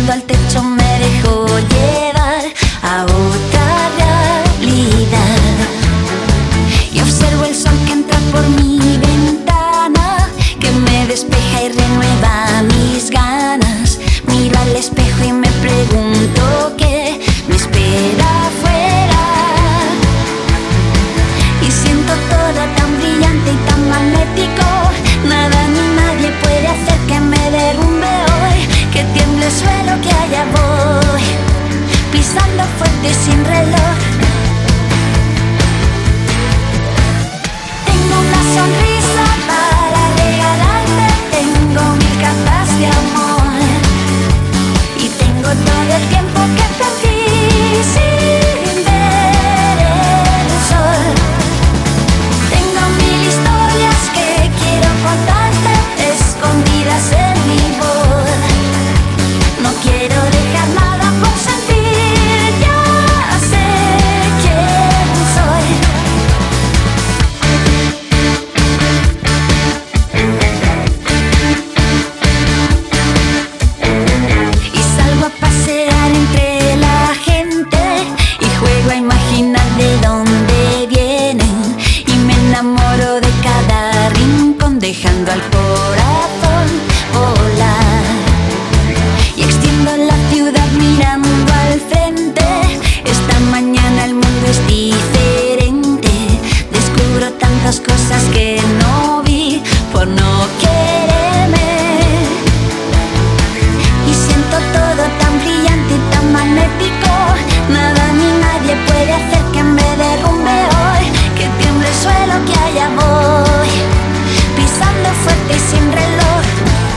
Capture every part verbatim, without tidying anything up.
mirando al techo me dejó llevar a otra realidad. Y observo el sol que entra por mi ventana, que me despeja y renueva mis ganas. Miro al espejo y me pregunto qué me espera afuera. Y siento todo tan brillante y tan magnético. Nada ni nadie puede hacer que me derrumbe hoy. Que tiemble el suelo, que allá voy, pisando fuerte sin reloj. Tengo una sonrisa para regalarte, tengo mil cartas de amor. Y tengo todo el tiempo que perdí sin ver el sol. Tengo mil historias que quiero contarte, escondidas en mi voz. No quiero dejar nada por sentir, ya sé quién soy. Y salgo a pasear entre la gente y juego a imaginar de dónde vienen. Y me enamoro de cada rincón, dejando al corazón volar. Y extiendo la ciudad mirando al frente. Esta mañana el mundo es diferente. Descubro tantas cosas que no vi por no quererme. Y siento todo tan brillante y tan magnético. Nada ni nadie puede hacer que me derrumbe hoy. Que tiemble el suelo, que allá voy, pisando fuerte y sin reloj.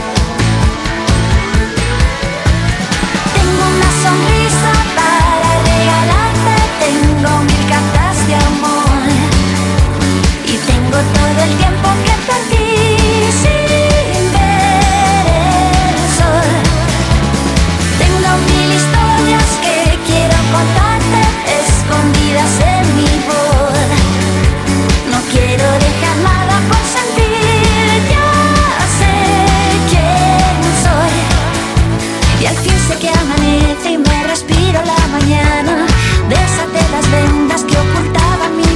Tengo una sonrisa para regalarte, tengo mil cartas de amor. Y tengo todo el tiempo que perdí sin ver el sol. Tengo mil historias que quiero contarte, escondidas en mi voz. No quiero dejar nada por sentir, ya sé quién soy. Y al fin sé que amanece y me respiro la mañana. Desate las vendas que ocultaban mi